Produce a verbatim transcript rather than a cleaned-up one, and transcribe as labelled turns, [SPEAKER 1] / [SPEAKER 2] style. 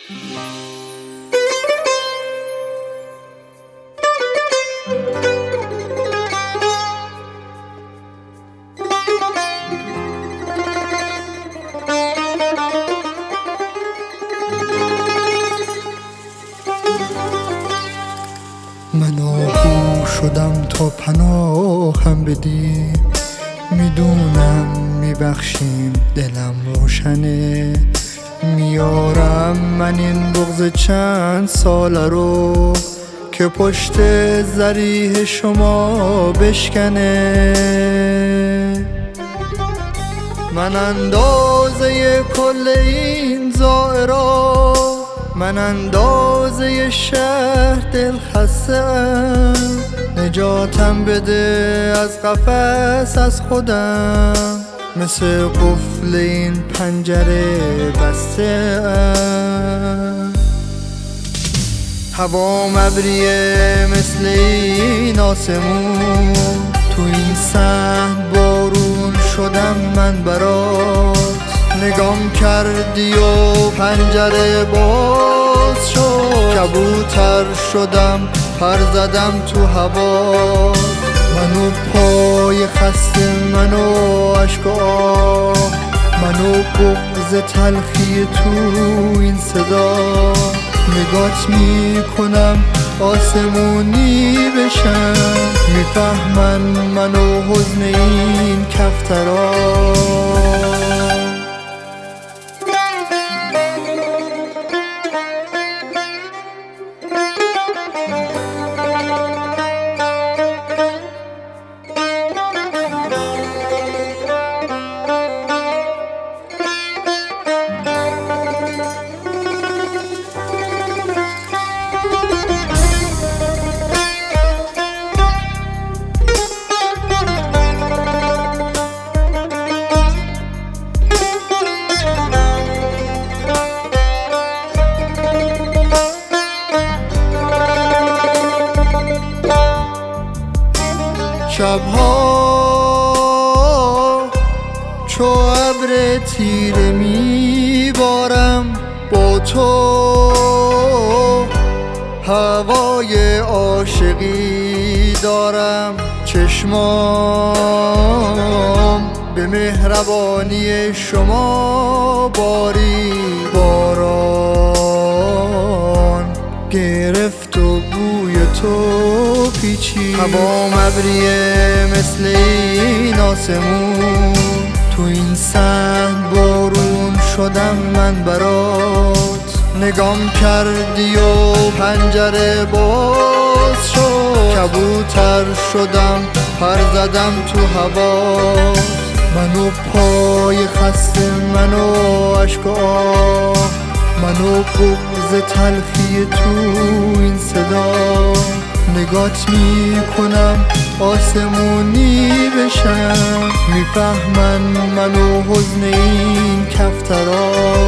[SPEAKER 1] من آهو شدم تا پناهم بدی، میدونم میبخشیم دلم روشنه. میارم من این بغض چند ساله رو که پشت ضریح شما بشکنه. من اندازه کل این زائرا، من اندازه شهر دل خسته‌ام. نجاتم بده از قفس از خودم، مثل قفل این پنجره بسته‌ام. هوا ابریه مثل این آسمون، تو این صحن بارون شدم من برات. نگام کردی و پنجره باز شد، کبوتر شدم پر زدم تو هوا. منو پای خسته، منو عشق و آه، منو بغض تلخی تو این صدا. نگات میکنم آسمونی بشم، میفهمن منو حزن این کفترا. شبها چو ابر تیره میبارم با تو، هوای عاشقی دارم. چشمام به مهربانی شما باری، باران گرفت و بوی تو پیچی. هوام ابریه مثل این آسمون، تو این صحن بارون شدم من برات. نگام کردی و پنجره باز شد، کبوتر شدم پر زدم تو هوا. منو پای خسته، منو عشق و آه، منو بغض تلخی تو این صدا. نگات میکنم آسمونی بشم، میفهمن منو حزن این کفترا.